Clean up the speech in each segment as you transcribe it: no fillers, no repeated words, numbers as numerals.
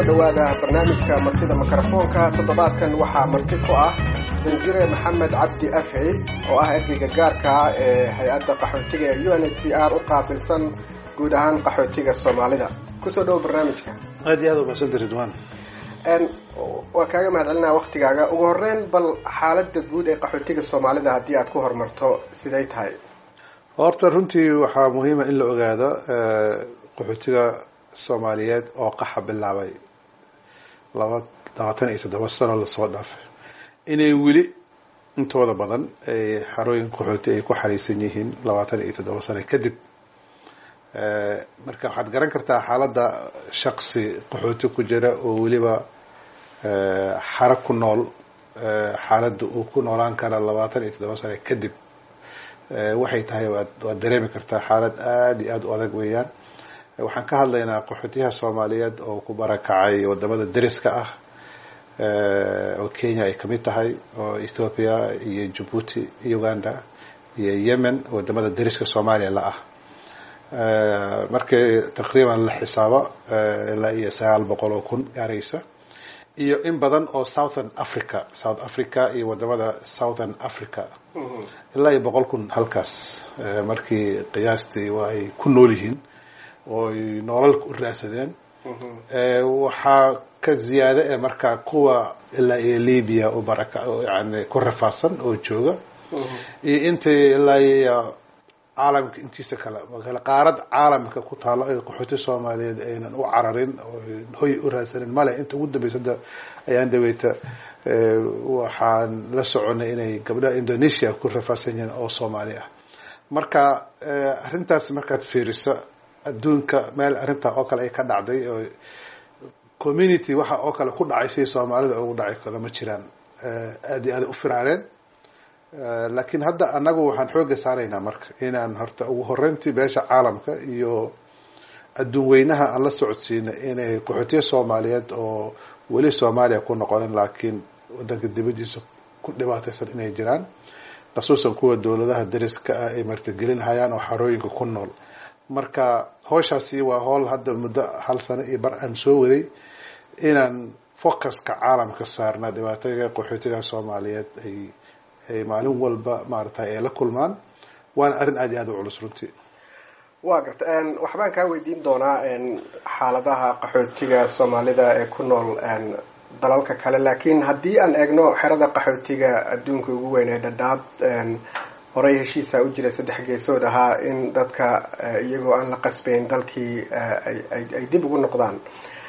dhawaada barnaamijka martida mikrofoonka toddobaadkan waxaa marti ku ah danjire maxamed cabdi afey oo ah ergeyga gaarka ah ee hay-adda qaxootiga ee UNHCR u qaabilsan guud ahaan qaxootiga Soomaalida kusoo dhaw barnaamijka aad iyo aad u mahadsantahay Ridwan waa kaaga mahadcelinaa waqtigaaga ugu horreyn bal xaaladda guud ee qaxootiga Soomaalida haddii aad ku hormarto siday tahay horta runtii waxaa muhiim ah in la ogaado qaxootiga Soomaaliyeed oo qaxa bilaabay 27 sano la soo dhaafay inay wili intooda badan ay xarooyin qaxooti ay ku xariisan yihiin 27 sano kadib marka waxaad garan kartaa xaaladda shakhsi qaxooti ku jira oo waliba xarag ku nool xaaladda uu ku noolaan kara 27 sano kadib waxay tahay waad dareemi kartaa xaalad aad iyo aad u adag weeyaan waxaan ka hadlaynaa qaxootiyaha Soomaaliyeed oo ku barakacay wadamada dariska ah oo Kenya ay kamid tahay oo Ethiopia iyo Djibouti Uganda iyo Yemen wadamada dariska Soomaaliya la ah markay taqriiban la xisaabo ilaa iyo 900,000 gaaraysa iyo in badan oo South Africa iyo wadamada Southern Africa ilaa iyo 100,000 halkaas markii qiyaastii ay ku nool yihiin oo nolol u raadsadeen waxaa ka ziyaada ee marka kuwa ilaa iyo Libya oo baraka yani ku rafaasan oo jooga iyo intii ilaa iyo caalamka intiisa kale qaarad caalamka ku taalo ay qaxooti Soomaaliyeed aynan u cararin oo hoy u raadsanin male inta ugu dambeysay ayaan daweyta waxaan la soconay inay gabdhaha Indonesia ku rafaasan yihiin oo Soomaali ah marka arintaas markaad fiiriso adduunka meel arinta oo kale ay ka dhacday oo community waxa oo kale ku dhacay si Soomaalida ugu dhacay kala ma jiraan aad iyo aad u firaareen laakiin hadda anagu waxaan xooga saaraynaa marka inaan horta ugu horreyntii beesha caalamka iyo adduun weynaha aan la socodsiino inay qaxootiga Soomaaliyeed oo wali Soomaaliya ku noqonin laakiin wadanka dibadiisa ku dhibaataysan inay jiraan khasuusan kuwa dawladaha dariska ah ay martigelin hayaan oo xarooyinka ku nool marka hawshaasi waa hawl hadda muddo hal sano iyo bar aan soo waday inaan focuska caalamka saarna dhibaatada qaxootiga Soomaaliyeed ay maalin walba maartay ay la kulmaan waan arin aad iyo aad u culus runtii waa gartay waxbaan ka weydiin doonaa xaaladaha qaxootiga Soomaalida ee ku nool dalalka kale laakiin haddii aan eegno xerada qaxootiga adduunka ugu weyn ee Dadaab horay heshiisa u jiray 3 geesood ahaa in dadka iyagoo aan la qasbayn dalkii ay dib ugu noqdaan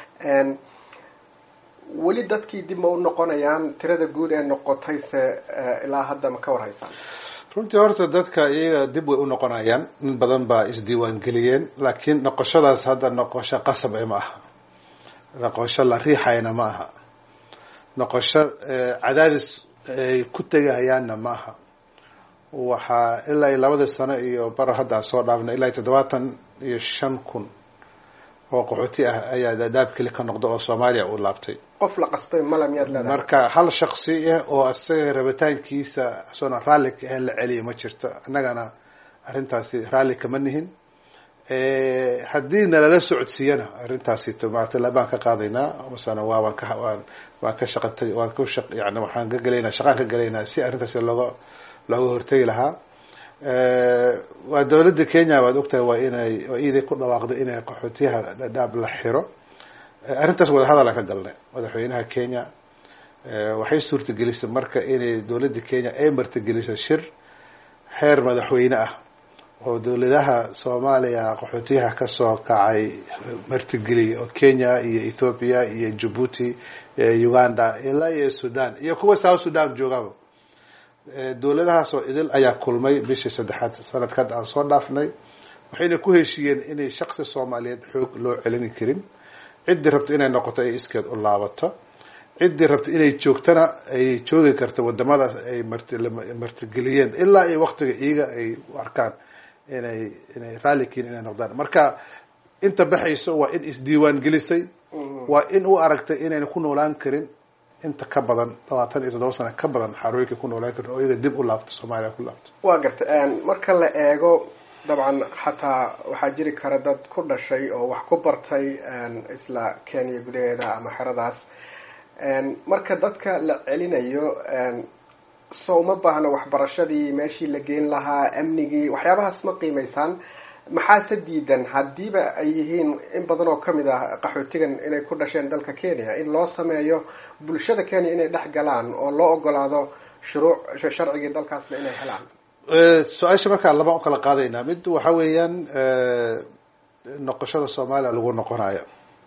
wali dadkii dib ma u noqonayaan tirada guud ee noqotayse ilaa hadda ma ka warhaysaan runtii horta dadka iyaga dib way u noqonayaan in badan baa isdiiwaan geliyeen laakiin noqoshadaas hadda noqosho qasab ma aha noqosho la riixayna ma aha noqosho cadaadis ay ku tagayaanna ma aha waxaa ilaa 2 sano iyo bar hadda soo dhaafnay ilaa 75,000 oo qaxooti ah ayaa Dadaab kali ka noqdo oo Soomaaliya u laabtay qof la qasbay malam yaad leedahay marka hal shakhsi ah oo asaga rabitaankiisa soo raali ka la celiyo ma jirto annagana arintaasi raali kama nihin haddii nala socodsiiyana arintaasi maarta la baan ka qaadaynaa wasana waan ka shaqatay waan ku shaq yani waxaan ka galeynaa shaqaan ka galeynaa si arintaasi looga hortagi lahaa waa dawladda Kenya waad ogtahay waa inay iiday ku dhawaaqday inay qaxootiyaha Dadaab la xiro arintaas wada hadal ka galnay madaxweynaha Kenya waxay suurtagelisay marka inay dawladda Kenya ay martigelisay shir xeer madaxweyne ah oo dawladaha Soomaaliya qaxootiyaha ka soo kacay martigeliy oo Kenya iyo Ethiopia iyo Djibouti Uganda ilaa iyo Sudan iyo kuwa South Sudan joogaba dawladahaas oo idil ayaa kulmay bishii 3 sanadkan aan soo dhaafnay waxayna ku heshiiyeen inay shakhsi Soomaaliyeed xoog loo celin karin cidii rabto inay noqoto ay iskeed u laabato cidii rabto inay joogtana ay joogi karto wadamada ay martigeliyeen ilaa ay waqtiga iyaga ay u arkaan inay raalikiin inay noqdaan marka inta baxayso waa in isdiiwaan gelisay waa in uu aragtay inayna ku noolaan karin inta ka badan 27 sano ka badan xarooyinka ku noolaan karin oo iyaga dib u laabto Soomaaliya ku laabto waa gartay marka la eego dabcan xataa waxaa jiri kara dad ku dhashay oo wax ku bartay isla Kenya gudaheeda ama xeradaas marka dadka la celinayo soo uma baahna waxbarashadii meeshii la geyn lahaa amnigii waxyaabahaas ma qiimaysaan maxaa diidan hadiiba ay yihiin in badan oo kamid ah qaxootigan inay ku dhasheen dalka Kenya in loo sameeyo bulshada Kenya inay dhex galaan oo loo ogolaado shuruuc sharciga dalkaasna inay helaan su-aasha markaa laba u kala qaadaynaa mid waxa weeyaan noqoshada Soomaaliya lagu noqonayo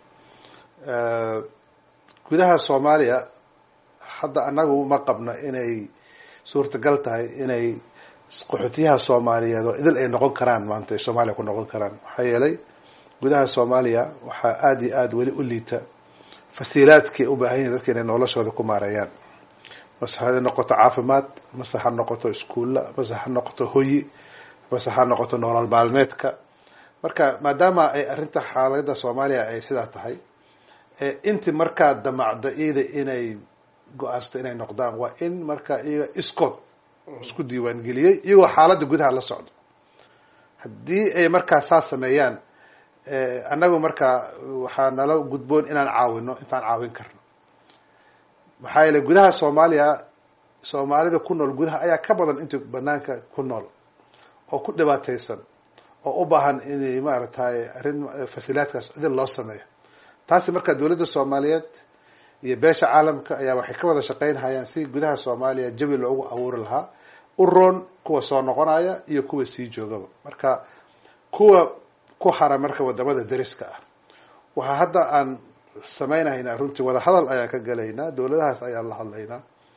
gudaha Soomaaliya hadda anagu ma qabna inay suurtagal tahay inay qaxootiyaha Soomaaliyeed oo idil ay noqon karaan maanta Soomaaliya ku noqon karaan waxa yeelay gudaha Soomaaliya waxa aad iyo aad wali u liita fasiilaadkii u baahan yihiin dadka inay noloshooda ku maareeyaan masaha noqoto caafimaad masaha noqoto iskuulla masaha noqoto hoyi masaha noqoto nolol maalmeedka marka maadaama ay arinta xaaladda Soomaaliya ay sidaa tahay inti markaa damacda inay go-aanto inay noqdaan waa in markaa iyaga iskood isku diiwaan geliyay iyagoo xaaladda gudaha la socdo haddii ay markaa saas sameeyaan annagu markaa waxaa nala gudboon inaan caawino intaan caawin karno maxaa yeelay gudaha Soomaaliya Soomaalida ku nool gudaha ayaa ka badan inta banaanka ku nool oo ku dhibaataysan oo u baahan inay maaragtay arrin fasilaadkaas idin loo sameeyo taasi markaa dawladda Soomaaliyeed iyo beesha caalamka ayaa waxay ka wada shaqeynayaan si gudaha Soomaaliya jawi loogu abuuri lahaa u roon kuwa soo noqonaya iyo kuwa sii joogaba marka kuwa ku hara marka wadamada dariska ah waxa hadda aan sameynayna runtii wada hadal ayaa ka galaynaa dawladahaas ayaa la hadlaynaa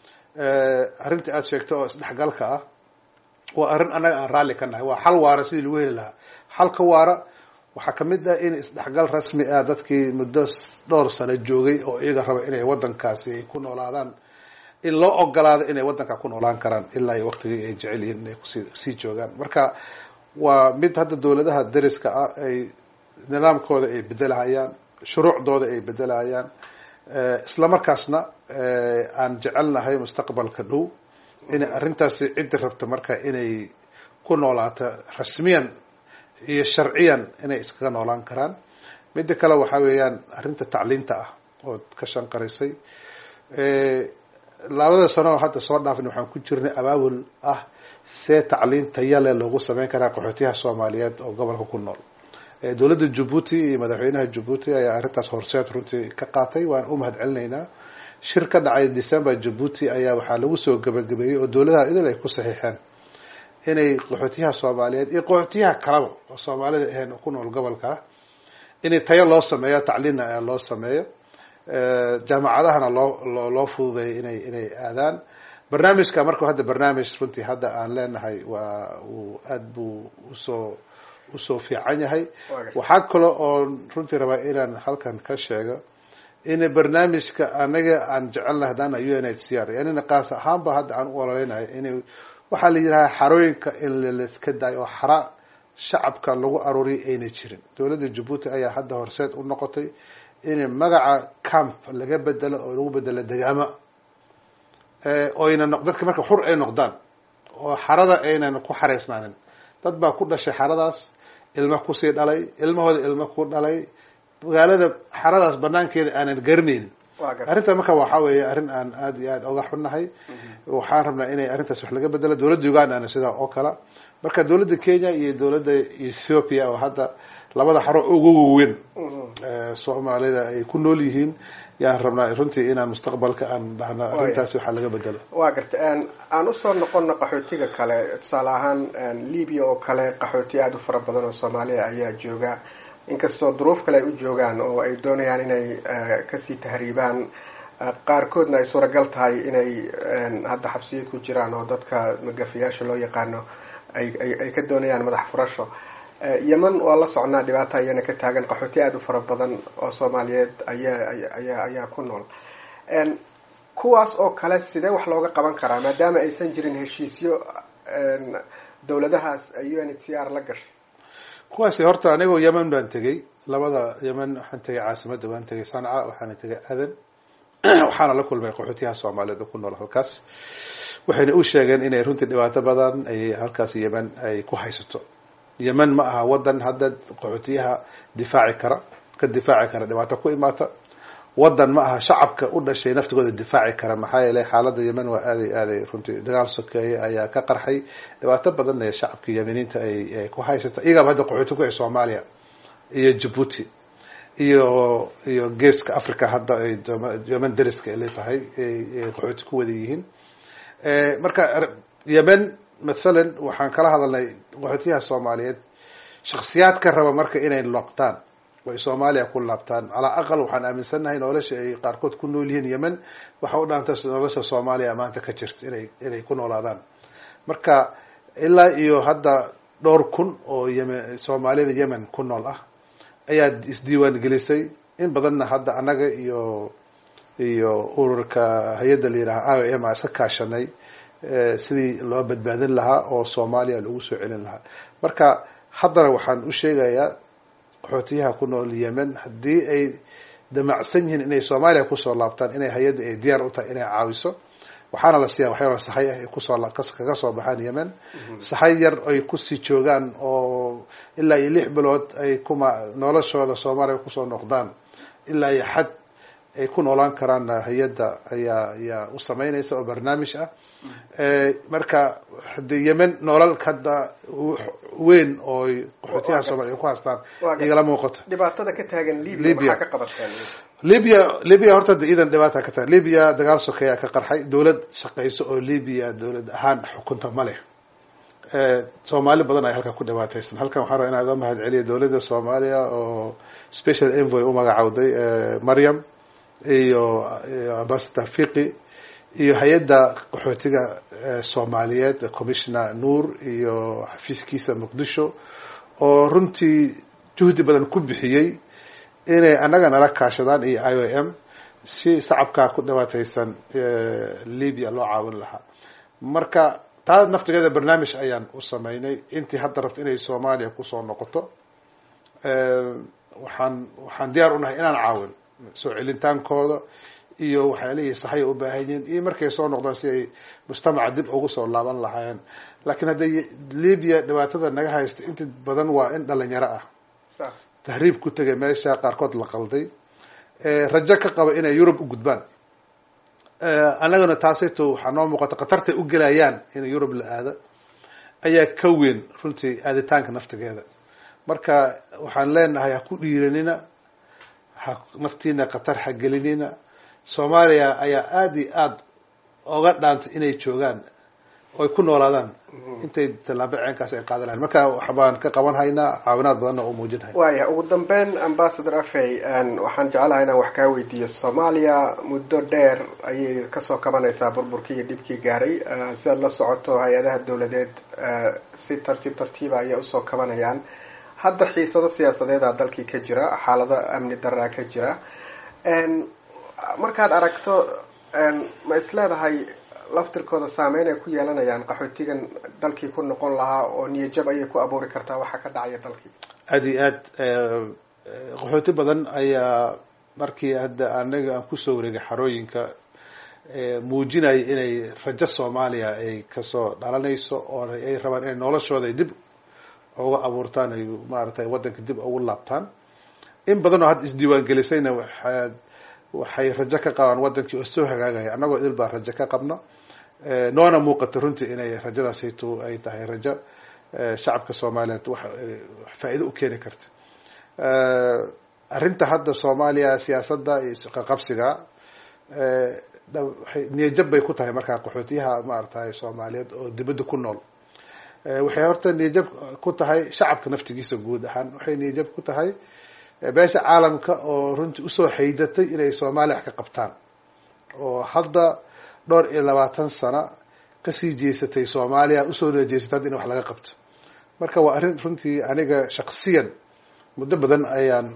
arrintii aad sheegto oo isdhexgalka ah waa arrin anaga aan raalli ka nahay waa xal waara sidii lagu heli lahaa xalka waara waxaa kamid ah in isdhexgal rasmi ah dadkii muddo dhowr sano joogay oo iyaga raba inay wadankaasi ay ku noolaadaan in loo ogolaado inay wadanka ku noolaan karaan ilaa iyo waqtigii ay jecel yihiin inay kusii joogaan marka waa mid hadda dawladaha dariska ah ay nidaamkooda ay bedelahayaan shuruucdooda ay bedelahayaan isla markaasna aan jecelnahay mustaqbalka dhow inay arrintaasi ciddi rabta marka inay ku noolaato rasmiyan iyo sharciyan inay iskaga noolaan karaan midda kale waxa weeyaan arrinta tacliinta ah oo ka shanqarisay labada sano hadda soo dhaafin waxaan ku jirnay abaabul ah see tacliin tayo leh loogu sameyn karaa qaxootiyaha Soomaaliyeed oo gobolka ku nool dawladda Djibouti iyo madaxweynaha Djibouti ayaa arrintaas horseed runtii ka qaatay waan u mahadcelinaynaa shir ka dhacay December Djibouti ayaa waxaa lagu soo gabagabeeyay oo dawladaha idil ay ku saxiixeen inay qaxootiyaha Soomaaliyeed iyo qaxootiyaha kalaba oo Soomaalida ahayn ku nool gobolka inay tayo loo sameeyo tacliin loo sameeyo jaamacadahana loo fududeeyo inay aadaan barnaamijka markuu hadda barnaamij runtii hadda aan leenahay waa uu aad buu usoo fiican yahay waxaa kale oo runtii rabaa inaan halkan ka sheego in barnaamijka anaga aan jecelnahay hadana UNHCR yani qaas ahaanba hadda aan u ololeynahay inay waxaa la yiraahdaa xarooyinka in la iska daayo oo xara shacabka lagu aruuriyo ayna jirin dawladda Djibouti ayaa hadda horseed u noqotay in magaca camp laga bedelo oo lagu bedelo deegaamo oo ina dadka marka xur ay noqdaan oo xarada aynan ku xareysnaanin dad baa ku dhashay xaradaas ilmo ku sii dhalay ilmahooda ilmo ku dhalay magaalada xaradaas banaankeeda aanan garanayn arrinta marka waxa weeye arrin aan aad iyo aad uga xunnahay waxaan rabnaa inay arrintaas wax laga bedelo dawladda Uganda sida oo kale marka dawladda Kenya iyo dawladda Ethiopia oo hadda labada xaro ugu weyn Soomaalida ay ku nool yihiin yaan rabnaa runtii inaan mustaqbalka aan dhahna arrintaas wax laga bedelo waa gartay aan u soo noqon qaxootiga kale tusaale ahaan Libya oo kale qaxooti aad u fara badan oo Soomaaliya ayaa jooga inkastoo duruuf kale ay u joogaan oo ay doonayaan inay kasii tahriibaan qaarkoodna ay suuragal tahay inay hadda xabsiyo ku jiraan oo dadka magafiyaasha loo yaqaano ay ka doonayaan madax furasho Yemen waa la socnaa dhibaato ayana ka taagan qaxooti aad u fara badan oo Soomaaliyeed ayaa ku nool kuwaas oo kale sidee wax looga qaban karaa maadaama aysan jirin heshiisyo dawladahaas UNHCR la gashay kuwaasi horta anigoo Yemen baan tagay labada Yemen waxaan tagay caasimadda baan tagay Sanca waxaan tagay Aden waxaana la kulmay qaxootiyaha Soomaaliyeed oo ku nool halkaas waxayna u sheegeen inay runtii dhibaato badan ay halkaas Yemen ay ku haysato yemen ma aha wadan hadda qaxootiyaha difaaci kara dhibaato ku imaata. wadan ma aha shacabka u dhashay naftigooda difaaci kara, maxaa yeelay xaalada yemen waa aaday runtii dagaal sokeeye ayaa ka qarxay, dhibaato badan ee shacabka yemeniinta ay ku haysata. iyagaaba hadda qaxooti ku ah Soomaaliya iyo Djibouti iyo geeska Africa hadda ay yemen dariska ay leedahay ay qaxooti ku wada yihiin. marka yemen mathalan waxaan kala hadalnay qaxootiyaha Soomaaliyeed shakhsiyaad ka raba marka inay loqtaan way Soomaaliya ku laabtaan. ala aqal waxaan aaminsanahay nolosha ay qaarkood ku nool yihiin yemen waxa u dhaantay nolosha Soomaaliya maanta ka jirta inay ku noolaadaan. marka ilaa iyo hadda dhowr kun oo Soomaalida yemen ku nool ah ayaa isdiiwaan gelisay. in badanna hadda anaga iyo ururka hay'adda la yiraahdo IOM iska kaashanay sidii loo badbaadin lahaa oo Soomaaliya lagu soo celin lahaa. marka haddana waxaan u sheegayaa qaxootiyaha ku nool yemen haddii ay damacsan yihiin inay Soomaaliya kusoo laabtaan inay hay'adda ay diyaar u tahay inay caawiso. waxaana la siiyaa waxyaro saxay ah kaga soo baxaan yemen, saxay yar ay kusii joogaan oo ilaa iyo 6 bilood ay noloshooda Soomaaliya kusoo noqdaan ilaa iyo xad ay ku noolaan karaan. hay'adda ayaa u sameynaysa oo barnaamij ah. marka hadii yemen nolol hadda weyn oo qaxootiyaha Soomaaliya ku haystaan igala muuqato. dhibaatada ka taagan Libya waxa ka qabataan Libya horta iidan dhibaato ka tahay. Libya dagaal sokeeye ka qarxay, dawlad shaqeyso oo Libya dawlad ahaan xukunta ma leh. Soomaali badan ay halka ku dhibaataysan. halkan waxaan rabaa inaan uga mahadceliyo dawladda Soomaaliya oo special envoy u magacawday Maryam iyo ambassador Fiqi iyo hay'adda qaxootiga Soomaaliyeed commissioner Nuur iyo xafiiskiisa Muqdisho oo runtii juhdi badan ku bixiyay inay anaga nala kaashadaan iyo IOM si shacabka ku dhibaataysan Libya loo caawin lahaa. marka taa naftigeeda barnaamij ayaan u sameynay. intii hadda rabta inay Soomaaliya kusoo noqoto waxaan diyaar u nahay inaan caawin soo celintaankooda iyo waxyaalihi saxay u baahan yihiin iyo markay soo noqdaan si ay mujtamaca dib ugu soo laaban lahaayeen. laakiin hadday Libya dhibaatada naga haysta inta badan waa in dhalinyaro ah tahriib ku tagay meesha, qaarkood la qalday, rajo ka qaba inay Yurub u gudbaan. annagana taasayto waxaa noo muuqata khatartay u gelayaan in Yurub la aado ayaa ka weyn runtii aaditaanka naftigeeda. marka waxaan leenahay ha ku dhiiranina, naftiina khatar ha gelinina. Soomaaliya ayaa aad iyo aad oga dhaantay inay joogaan oo ku noolaadaan intay talaabo ceenkaas ay qaadan lahayn. marka waxbaan ka qaban haynaa, caawinaad badanna u muujinahay. waaya ugu dambeyn ambassador Afey waxaan jeclahay inaan wax kaa weydiiyo. Soomaaliya muddo dheer ayay kasoo kabanaysaa burburkii iyo dhibkii gaaray. si aad la socoto hay-adaha dawladeed si tartiiba ayay usoo kabanayaan. hadda xiisado siyaasadeeda dalkii ka jira, xaalado amni daraa ka jira. markaad aragto ma isleedahay laftirkooda saameyn ay ku yeelanayaan qaxootigan dalkii ku noqon lahaa oo niyajab ayay ku abuuri kartaa waxa ka dhacaya dalkii? aad iyo aad qaxooti badan ayaa markii hadda anaga aan kusoo wareegay xarooyinka muujinaya inay rajo Soomaaliya ay kasoo dhalanayso oo ay rabaan inay noloshooda dib uga abuurtaan, ay maaragtay wadanka dib ugu laabtaan. in badan oo hadda isdiiwaan gelisayna waxay rajo ka qabaan wadankii oo soo hagaagaya. annagoo idil baa rajo ka qabno, noona muuqata runtii inay rajadaasayto ay tahay rajo shacabka Soomaaliyeed wax faa'iido u keeni karta. arrinta hadda Soomaaliya siyaasadda iyo qabsiga niyajab bay ku tahay markaa qaxootiyaha maaragtay Soomaaliyeed oo dibadda ku nool. waxay horta niyajab ku tahay shacabka naftigiisa guud ahaan. waxay niyajab ku tahay beesha caalamka oo runtii usoo haydatay inay Soomaaliya wax ka qabtaan, oo hadda 22 sano kasii jeesatay Soomaaliya usoo jeesatay in wax laga qabto. marka waa arrin runtii aniga shakhsiyan muddo badan ayaan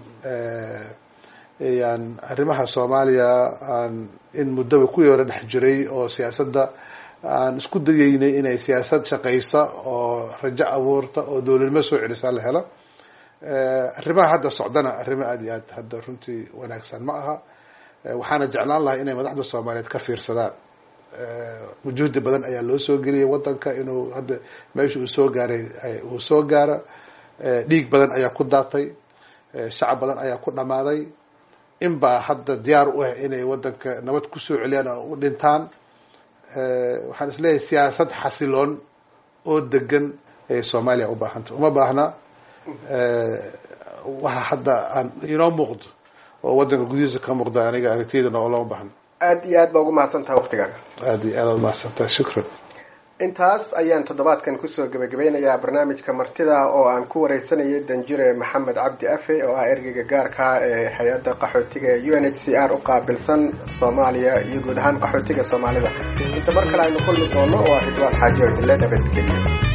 arrimaha Soomaaliya in muddaba ku yara dhex jiray oo siyaasadda aan isku dayaynay inay siyaasad shaqaysa oo rajo abuurta oo dawladnimo soo celisa la helo. arrimaha hadda socdana arrimo aad iyo aad hadda runtii wanaagsan ma aha. waxaana jeclaan lahaa inay madaxda Soomaaliyeed ka fiirsadaan juhdi badan ayaa loo soo geliyay wadanka inuu hadda meesha uu soo gaaray uu soo gaaro. Dhiig badan ayaa ku daatay, shacab badan ayaa ku dhamaaday. In baa hadda diyaar u ah inay wadanka nabad kusoo celiyaan oo u dhintaan. Waxaan isleeyahay siyaasad xasiloon oo degan ay Soomaaliya u baahanta. Uma baahna waxa hadda aan inoo muuqdo oo wadanka gudihiisa ka muuqda aniga aragtiyada oo loo baahna. aad iyo aad baa ugu mahadsantahay waqtigaaga. aad iyo aad mahadsantahay. Shukran. intaas ayaan toddobaadkan kusoo gabagabeynayaa barnaamijka martida oo aan ku wareysanayay Danjire Maxamed Cabdi Afe oo ah ergeyga gaarka ee hay'adda qaxootiga ee UNHCR u qaabilsan Soomaaliya iyo guud ahaan qaxootiga Soomaalida. inta mar kale aynu kulmi doono waa Ridwaan Xaaji oo nabadgelyo.